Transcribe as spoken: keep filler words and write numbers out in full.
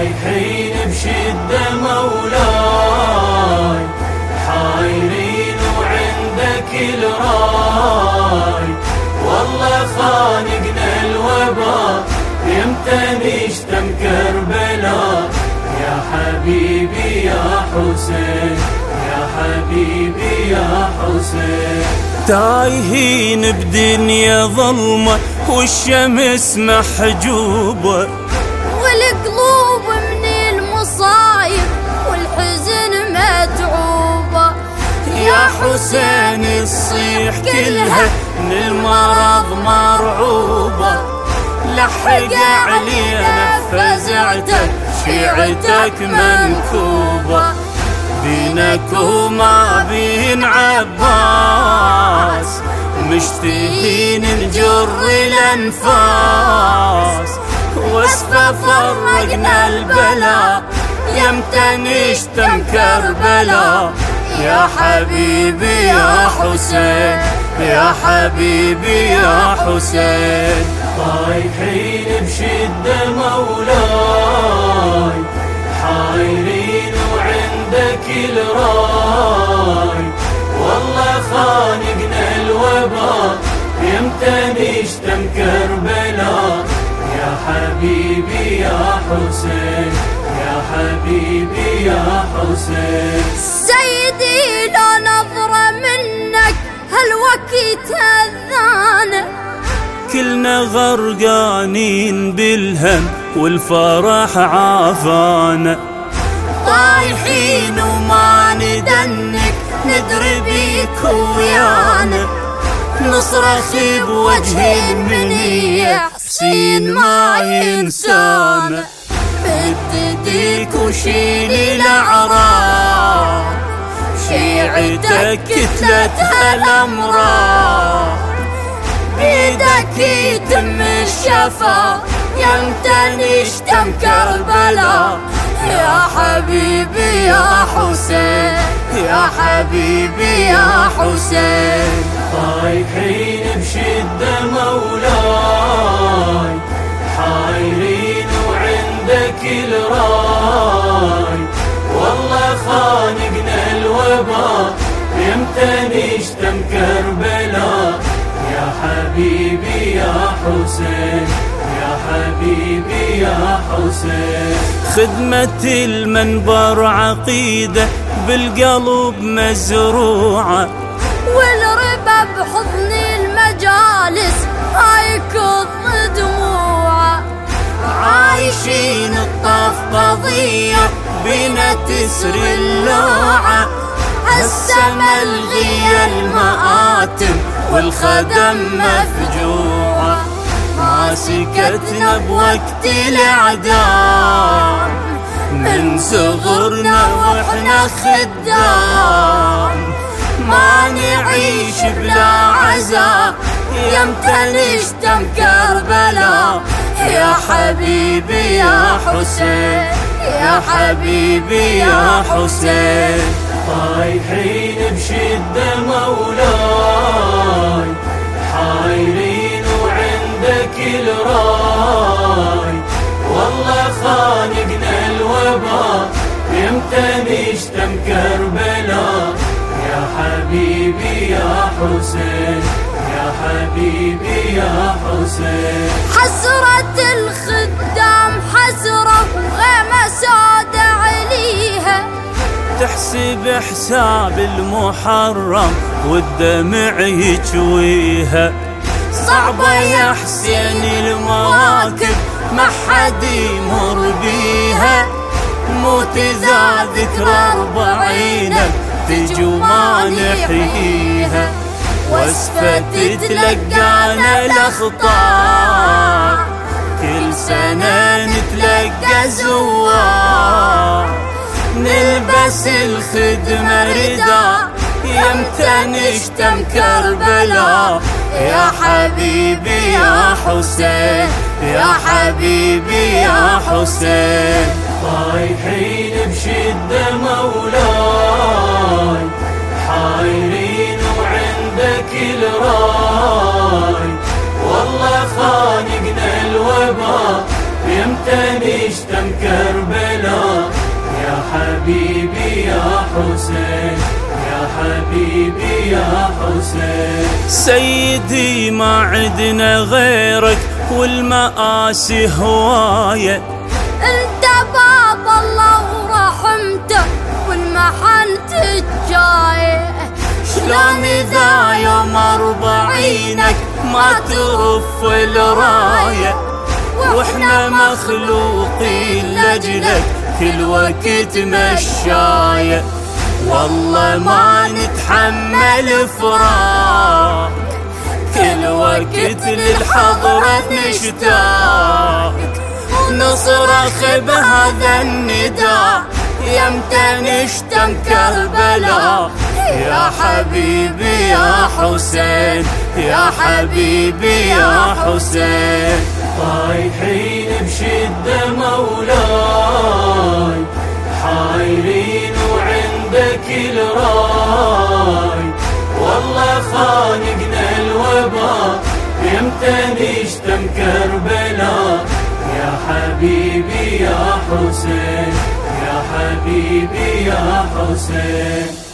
طايحين بشدة مولاي، حايرين وعندك الراي، والله خانقنا الوباء يمتى نشتم كربلاء. يا حبيبي يا حسين، يا حبيبي يا حسين. تايهين بدنيا ظلمة والشمس محجوبة، والقلوب من المصايب والحزن متعوبة. يا حسين الصيح كلها من المرض مرعوبة، لحق علينا فزعتك شيعتك منكوبة. بينك وما بين عباس مشتهين نجر الانفاس، واسفة فرقنا البلا يمتى نشتم كربلاء. يا حبيبي يا حسين، يا حبيبي يا حسين. طايحين بشدة مولاي، حايرين وعندك الراي، والله خانقنا الوباء يمتى نشتم كربلاء. يا حبيبي يا حسين، يا حبيبي يا حسين. سيدي لو نظرة منك هالوقت هذانا، كلنا غرقانين بالهم والفرح عافانا. طايحين وما ندنك ندري بيك ويانا، نصرخ بوجه المنية حسين ما ينسانا. مد ايديك وشيلي الاعراض، شيعتك كتلتها الامراض، بيدك يتم الشفا يمتى نشتم كربلاء. يا حبيبي يا حسين، يا حبيبي يا حسين. طايحين بشدة مولاي، حايرين وعندك الراي، والله خانقنا الوباء يمتى نشتم كربلاء. يا حبيبي يا حسين، يا حبيبي يا حسين. خدمة المنبر عقيدة بالقلب مزروعة، والربا بحضن المجالس هايكض دموعه. عايشين الطف قضية بنا تسري اللوعة، هسه ملغية المآتم والخدم مفجوعة. ما سكتنا بوقت الإعدام من صغرنا واحنا خدام، ما نعيش بلا عزاء يمتى نشتم كربلاء. يا حبيبي يا حسين، يا حبيبي يا حسين. طايحين بشدة مولاي، حايرين وعندك الراي، والله خانقنا الوباء يمتى نشتم كربلاء. يا حبيبي يا حسين، يا حبيبي يا حسين. حسرة الخدام حسرة وغيمة سودة عليها، تحسب حساب المحرم والدمع يجويها. صعبة يا حسين المواكب ما حد يمر بيها، موت ذا ذكرى أربعينك تجي وما نحييها. واسفة تتلقانا الأخطار، كل سنة نتلقى زوار، نلبس الخدمة رداء يمتى نشتم كربلاء. يا حبيبي يا حسين، يا حبيبي يا حسين. طايحين بشدة مولاي، حايرين وعندك الراي، والله خانقنا الوباء يمتى نشتم كربلاء. حبيبي يا حسين. سيدي ما عدنا غيرك والمآسي هواية، انت باب الله ورحمته والمحن تجايه. شلون إذا يوم أربعينك ما ترف الراية، واحنا مخلوقين لأجلك كل وقت مشاية. والله ما نتحمل فراق، كل وقت للحضرة نشتاق، نصرخ بهذا النداء يمتى نشتم كربلاء. يا حبيبي يا حسين، يا حبيبي يا حسين. طايحين بشدة مولاي، حايرين وعندك الراي. والله خانقنا الوباء يمتى نشتم كربلاء. يا حبيبي يا حسين، يا حبيبي يا حسين.